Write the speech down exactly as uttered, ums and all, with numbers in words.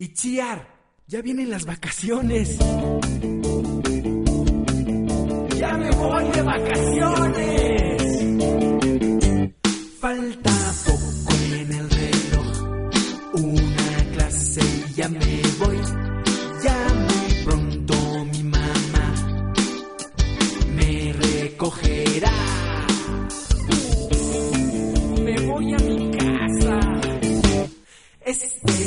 Itziar, ya vienen las vacaciones. ¡Ya me voy de vacaciones! Falta poco en el reloj, una clase y ya me voy. Ya muy pronto mi mamá me recogerá. Me voy a mi casa. Este